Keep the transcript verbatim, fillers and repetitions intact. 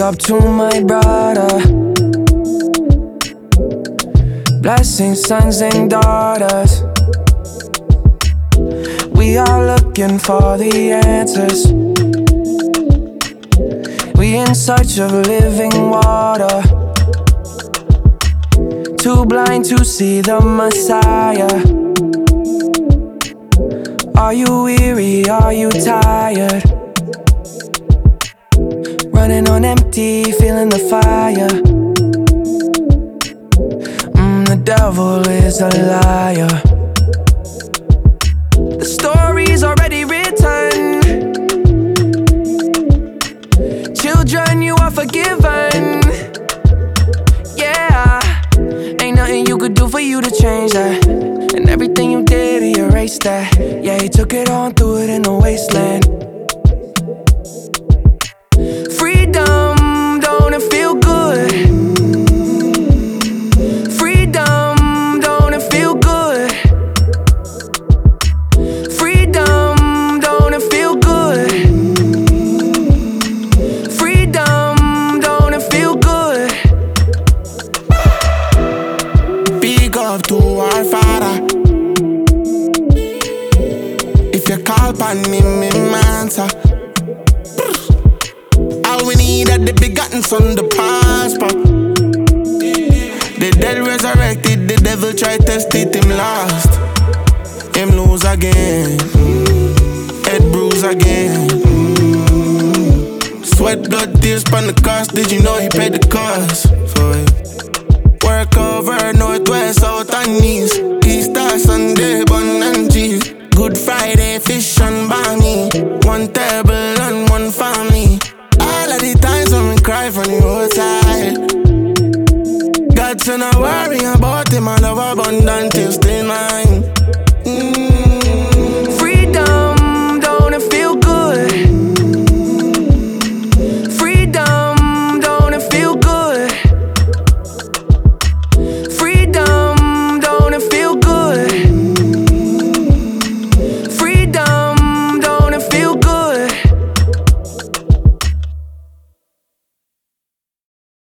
up to my brother. Blessing sons and daughters. We are looking for the answers. We in search of living water. Too blind to see the Messiah. Are you weary? Are you tired? Running on empty, feeling the fire. Mm, the devil is a liar. The story's already written. Children, you are forgiven. Yeah, ain't nothing you could do for you to change that. And everything you did, he erased that. Yeah, he took it on, threw it in the wasteland. Freedom, don't it feel good? Freedom, don't it feel good? Freedom, don't it feel good? Freedom, don't it feel good? Big up to our Father. If you call upon him, him answer. All we need are the begotten son, the prosper. The dead resurrected, the devil tried to test it, him lost. Him lose again, head bruise again. Sweat, blood, tears upon the cross. Did you know he paid the cost for it? Work over, north, west, south and east. Easter, Sunday, bun and cheese. Good Friday, fish and barney. One table and one family. All of the times when we cry from the roadside. God said not worry about him, I love abundant.